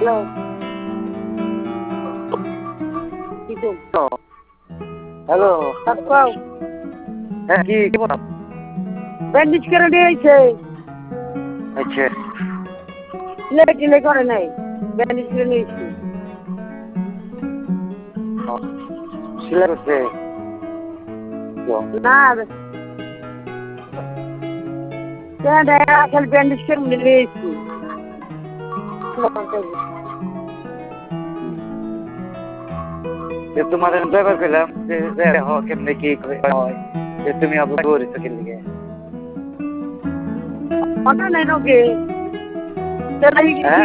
Hello কিছু hello. তারপর হ্যাঁ কি বলো? ব্যান্ডেজ করে দিয়েছে আচ্ছা লে করে নাই ব্যান্ডেজ করে নিয়েছি সিলাই করছে। না খালি ব্যান্ডেজ করে নিয়েছি তোমাদের ব্যাপার পেলাম যে কেমনে কি হয় যে তুমি আবার করেছো কেন লিগে? অটো নাই নাকি হ্যাঁ